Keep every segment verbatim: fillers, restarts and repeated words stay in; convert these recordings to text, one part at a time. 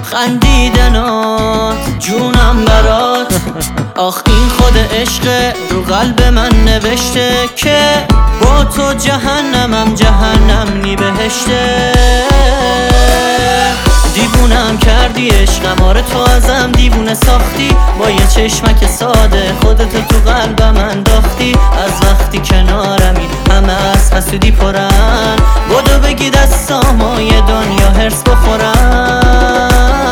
خندیدنات جونم برات آخ این خود عشق رو قلب من نوشته که با تو جهنمم جهنم نی بهشته. دیوونم کردی عشقم، آره تو ازم دیوونه ساختی، با یه چشمک ساده خودتو تو قلبم انداختی. از وقتی کنارمی همه از حسودی پرن، بدو بگی دستامو یه دنیا هرس بخورن.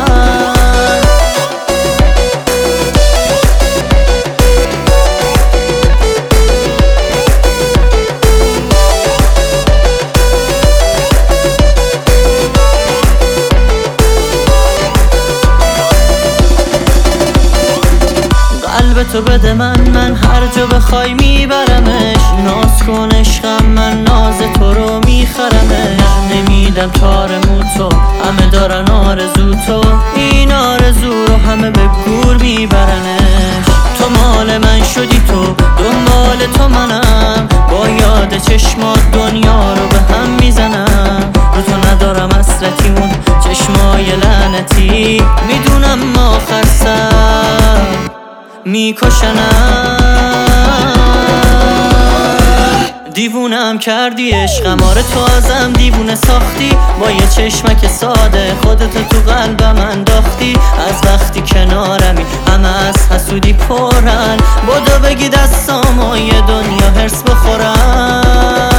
قلب تو بده من، من هر جا بخوای میبرمش. ناز کن عشقم، من ناز تو رو میخرمش. نمیدم تار مو تو، همه دارن آرزو تو، این آرزو رو همه به گور میبرنش. تو مال من شدی، تو دنبال تو منم، با یاد چشمات دنیا رو به هم میزنم. رو تو ندارم حسرتی، اون چشمای لعنتی میدونم آخر سر میکشنم. دیوونم کردی عشقم، آره تو ازم دیوونه ساختی، با یه چشمک ساده خودتو تو قلبم انداختی. از وقتی کنارمی همه از حسودی پرن، بدو بگی دستامو یه دنیا هرس بخورن.